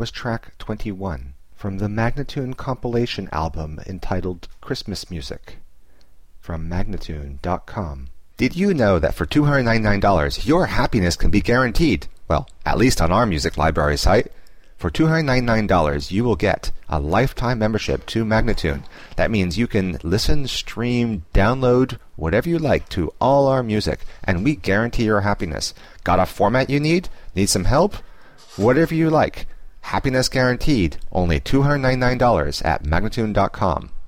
was track 21 from the Magnatune compilation album entitled Christmas Music from Magnatune.com. Did you know that for $299 your happiness can be guaranteed? Well, at least on our music library site. For $299 you will get a lifetime membership to Magnatune. That means you can listen, stream, download, whatever you like to all our music, and we guarantee your happiness. Got a format you need? Need some help? Whatever you like. Happiness guaranteed. Only $299 at Magnatune.com.